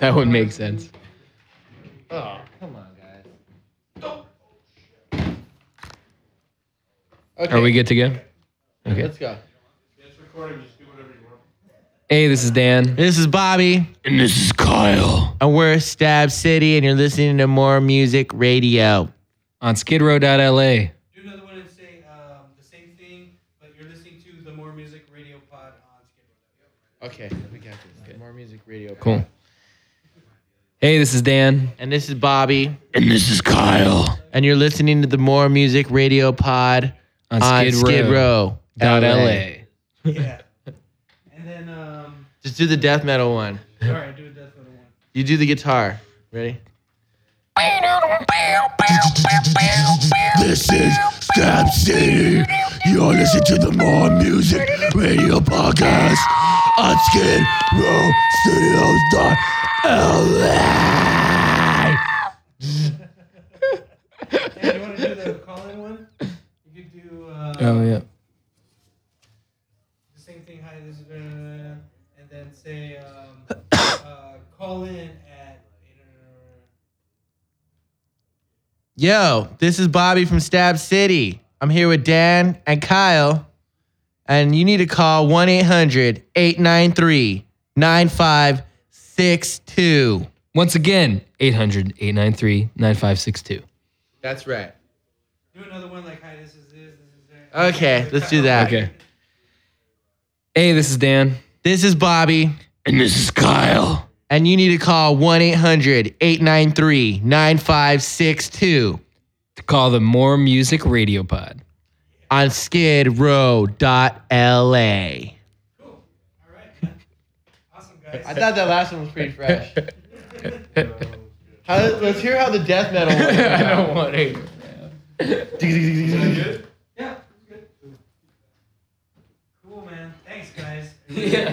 That would make sense. Oh, come on, guys. Okay. Are we good to go? Okay. Let's go. It's recording. Just do whatever you want. Hey, this is Dan. This is Bobby, And this is Kyle. and we're Stab City, and you're listening to More Music Radio. On skidrow.la. Do another one and say the same thing, but you're listening to the More Music Radio Pod on Skid Row. Okay, we got this. More Music Radio. Cool. Hey, this is Dan. And this is Bobby, And this is Kyle. and you're listening to the More Music Radio Pod On Skid Row. LA. Yeah. And then, Just do the death metal one. all right, do a death metal one. You do the guitar. Ready? This is Stab City. You're listening to the More Music Radio Podcast on Skid Row Studios.LA. Hey, you want to do the call-in one? You could do Oh, yeah. the same thing. Hi, this is and then say call in at. Yo, this is Bobby from Stab City. I'm here with Dan and Kyle, and you need to call 1-800-893-9562. Once again, 800-893-9562. That's right. Do another one like hi, this is that. Okay, let's do that. Okay. Hey, this is Dan. This is Bobby, And this is Kyle. and you need to call 1-800-893-9562 To call the More Music Radio Pod. on skidrow.la. Cool. All right. Awesome, guys. I thought that last one was pretty fresh. Let's hear how the death metal one. I don't want to. Yeah. Good. Cool, man. Thanks, guys. Yeah.